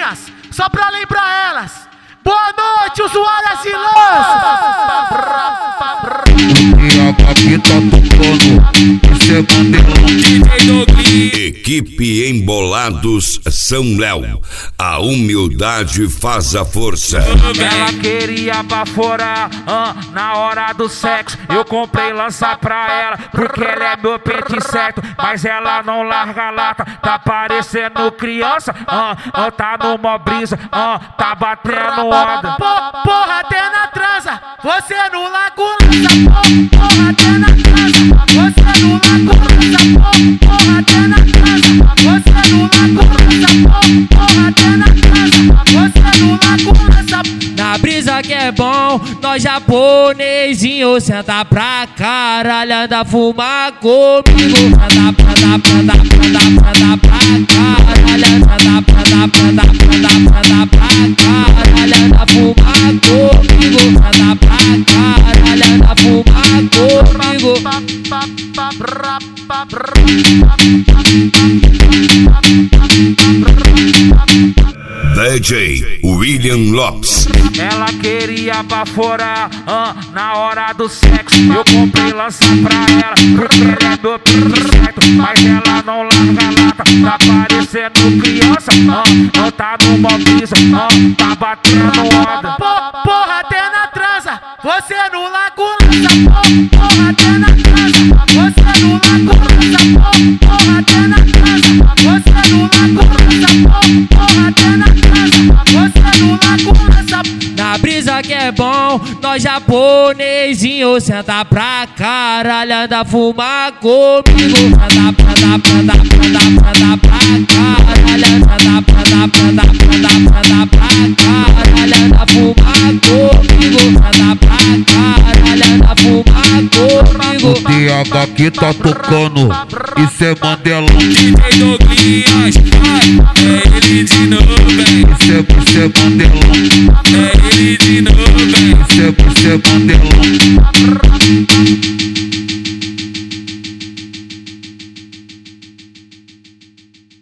novinhas, só pra lembrar elas. Boa noite, usuárias e lanças. Aqui tá tocando, isso é Mandelão. Equipe Embolados São Léo, a humildade faz a força. Ela queria baforar na hora do sexo. Eu comprei lança pra ela, porque ela é meu pente certo. Mas ela não larga a lata, tá parecendo criança. Tá numa brisa, tá batendo onda. Porra, até na transa, você no lago lança. Porra, até na transa, você no lago lança. Porra, até na transa, você no lago lança. Porra, até na transa, você no lago lança. Na brisa que é bom, nós japonesinho senta pra caralho, anda fumar comigo. Senta pra caralho, senta pra caralho, anda fumar comigo. Senta pra caralho, anda fumar comigo. DJ William Lopes. Ela queria baforar na hora do sexo. Eu comprei lança pra ela, porque ela é meu pente certo. Mas ela não larga a lata, tá parecendo criança. Tá numa brisa, tá batendo onda. Porra, até na transa, você no lago lança. Porra, até na transa, você no lago lança. Porra, até na transa, você no lago lança. Porra, até na transa, você no lago lança. Na brisa que é bom, nós japonesinho senta pra caralho, anda fumar comigo. Senta pra caralho, senta pra caralho, anda fumar comigo. Senta pra caralho, anda fumar comigo. O Thiago aqui tá tocando, isso é Mandelão. DJ Douglas, é ele de novo, Isso é Mandelão. é ele de novo, Isso é Mandelão.